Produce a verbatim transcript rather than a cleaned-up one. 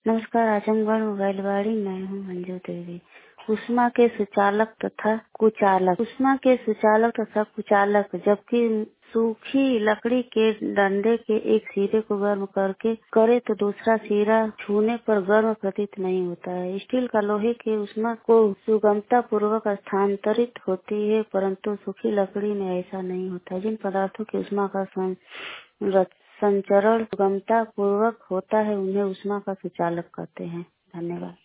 नमस्कार, आजमगढ़ मोबाइलवाड़ी। मैं हूँ मंजू देवी। ऊष्मा के सुचालक तथा कुचालक। ऊष्मा के सुचालक तथा कुचालक जबकि सूखी लकड़ी के डंडे के एक सिरे को गर्म करके करे तो दूसरा सिरा छूने पर गर्म प्रतीत नहीं होता है। स्टील का लोहे के ऊष्मा को सुगमता पूर्वक स्थानांतरित होती है, परंतु सूखी लकड़ी में ऐसा नहीं होता। जिन पदार्थों की ऊष्मा का संचरण सुगमता पूर्वक होता है उन्हें ऊष्मा का सुचालक कहते हैं। धन्यवाद।